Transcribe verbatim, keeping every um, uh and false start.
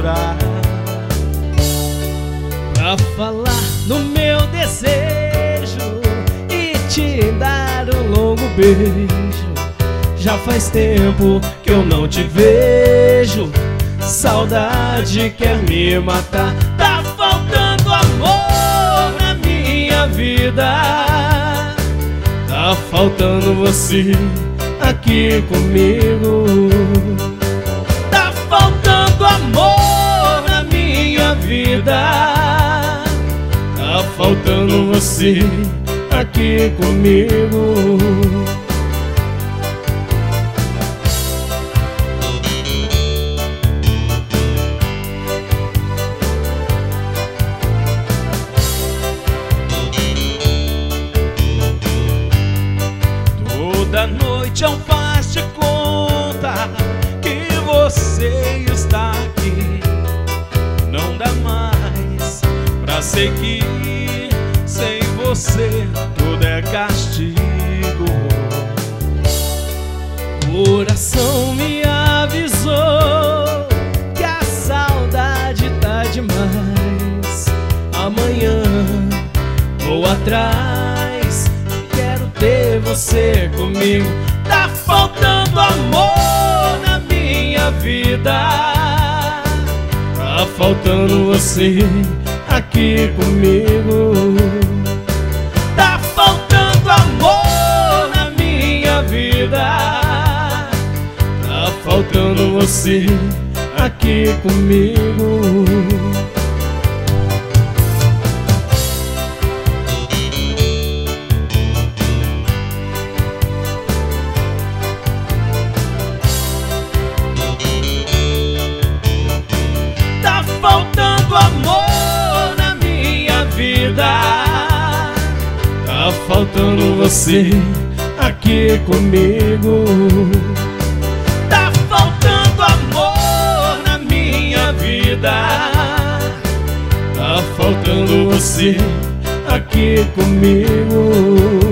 chorar, pra falar no meu desejo e te dar um longo beijo. Já faz tempo que eu não te vejo, saudade quer me matar. Tá faltando amor na minha vida, tá faltando você aqui comigo. Tá faltando amor na minha vida, tá faltando você aqui comigo. Toda noite é um faz de conta que você está aqui. Não dá mais pra seguir, sem você tudo é castigo. Coração me avisou que a saudade tá demais. Amanhã vou atrás, quero ter você comigo. Tá faltando amor na minha vida, tá faltando você aqui comigo. Tá faltando amor na minha vida, tá faltando você aqui comigo. Tá faltando amor na minha vida, tá faltando você aqui comigo. Tá faltando amor na minha vida, tá faltando você aqui comigo.